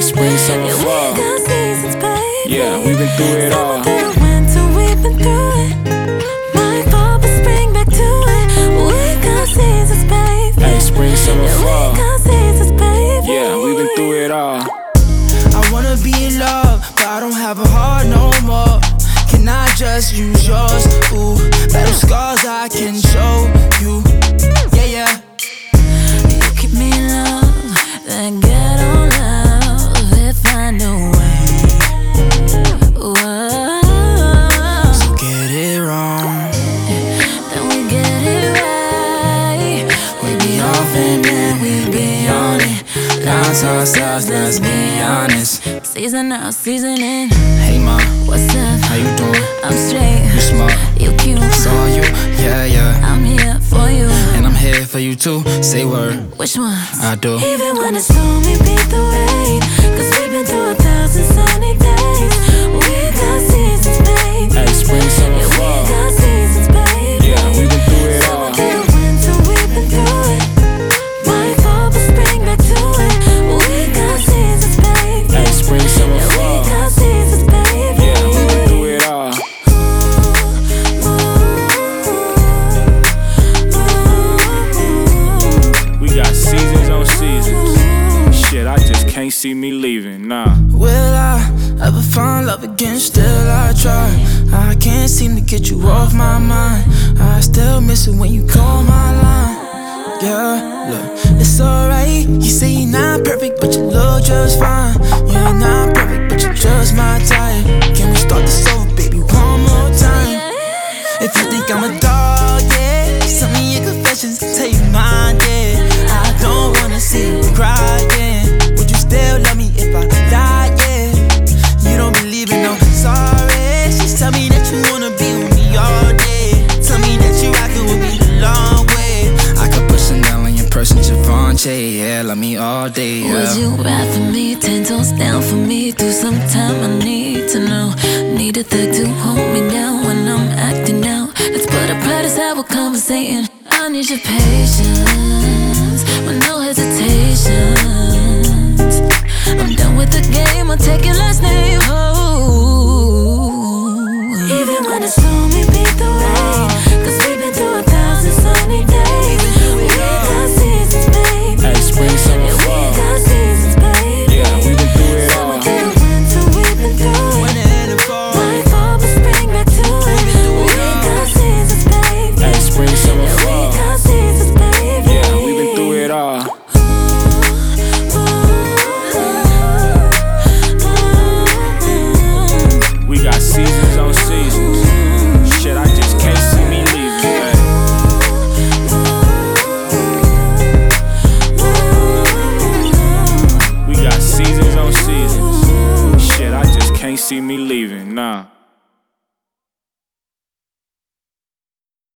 spring, summer, fall. Yeah, we've been through it all. Winter, we've been through it. My fall, but spring back to it. We got seasons, baby. Hey, spring, summer, fall. We got seasons, baby. Yeah, we've been through it all. I wanna be in love, but I don't have a heart no more. Can I just use yours? Ooh, battle scars I can show you. Yeah, yeah. You keep me in love, then get on love if I know way. Whoa. So get it wrong, Then we get it right. we be off and then we be on it. Lying to ourselves, let's be honest. Season out, season in. Hey ma, What's up? how you doing? I'm straight. You smart, You cute. so are you? Yeah, yeah. I'm here for you. And I'm here for you too. Say word, Which ones? I do. Even when it's stormy, beat the rain. Cause we've been through 1,000 sunny days. We got seasons, baby. Hey, spring, summer, Yeah, we fall. got seasons, baby. Yeah, we've been through it all. Summer through winter, we've been through it. Might fall, but spring back to it. We got seasons, baby. Hey, spring, summer, Yeah, we fall. got seasons, baby. Yeah, we've been through it all. We got seasons on seasons. Shit, I just can't see me leaving, nah. Will I ever find love again? Still I try. I can't seem to get you off my mind. I still miss it when you call my line. Yeah, look, it's alright. You say you're not perfect, but you look just fine. You're not perfect, but you're just my type. Can we start this over, baby, one more time? If you think I'm a dog, yeah, send me your confessions, tell you mine, yeah. I don't wanna see you cry, yeah. Would you still love me if I died, yeah? You don't believe in no sorry. Just tell me that you wanna be with me all day. Tell me that you rockin' with me the long way. I could put Chanel on your person, Givenchy, yeah, love me all day, yeah. Would you ride for me, 10 toes down for me through some time? I need to know. Need a thug to hold me down when I'm acting out. Let's put a pride aside, we're conversating. I need your patience with no hesitations. I'm done with the game, I'll take your last name. Oh, even when it's stormy.